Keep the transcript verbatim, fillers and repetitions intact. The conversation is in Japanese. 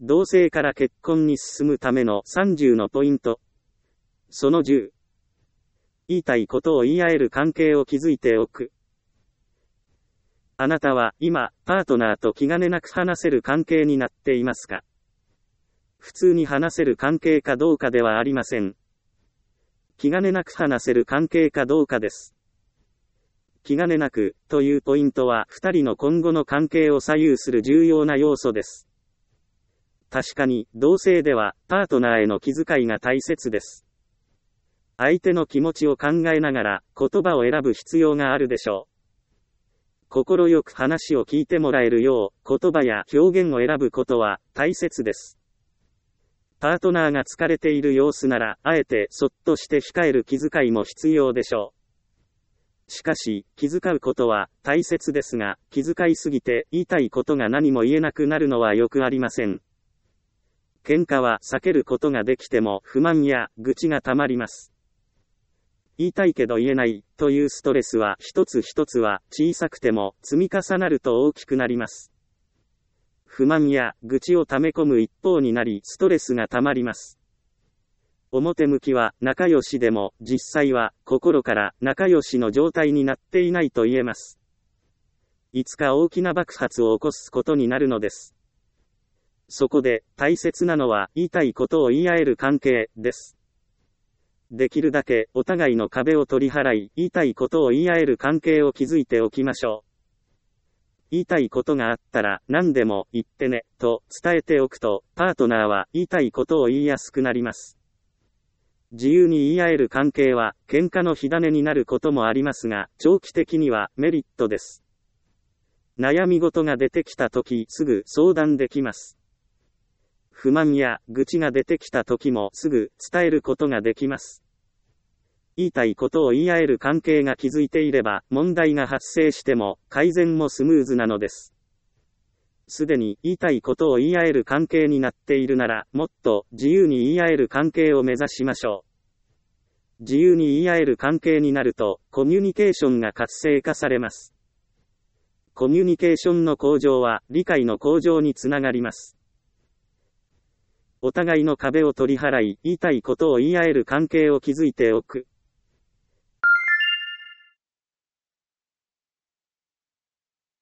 同性から結婚に進むためのさんじゅうのポイント。そのじゅう。言いたいことを言い合える関係を築いておく。あなたは今、パートナーと気兼ねなく話せる関係になっていますか？普通に話せる関係かどうかではありません。気兼ねなく話せる関係かどうかです。気兼ねなくというポイントはふたりの今後の関係を左右する重要な要素です。確かに、同性ではパートナーへの気遣いが大切です。相手の気持ちを考えながら言葉を選ぶ必要があるでしょう。心よく話を聞いてもらえるよう言葉や表現を選ぶことは大切です。パートナーが疲れている様子なら、あえてそっとして控える気遣いも必要でしょう。しかし、気遣うことは大切ですが、気遣いすぎて言いたいことが何も言えなくなるのはよくありません。喧嘩は避けることができても不満や愚痴がたまります。言いたいけど言えないというストレスは一つ一つは小さくても積み重なると大きくなります。不満や愚痴を溜め込む一方になりストレスがたまります。表向きは仲良しでも実際は心から仲良しの状態になっていないと言えます。いつか大きな爆発を起こすことになるのです。そこで大切なのは言いたいことを言い合える関係です。できるだけお互いの壁を取り払い言いたいことを言い合える関係を築いておきましょう。言いたいことがあったら何でも言ってねと伝えておくとパートナーは言いたいことを言いやすくなります。自由に言い合える関係は喧嘩の火種になることもありますが長期的にはメリットです。悩み事が出てきたときすぐ相談できます。不満や愚痴が出てきたときもすぐ伝えることができます。言いたいことを言い合える関係が築いていれば問題が発生しても改善もスムーズなのです。すでに言いたいことを言い合える関係になっているならもっと自由に言い合える関係を目指しましょう。自由に言い合える関係になるとコミュニケーションが活性化されます。コミュニケーションの向上は理解の向上につながります。お互いの壁を取り払い言いたいことを言い合える関係を築いておく。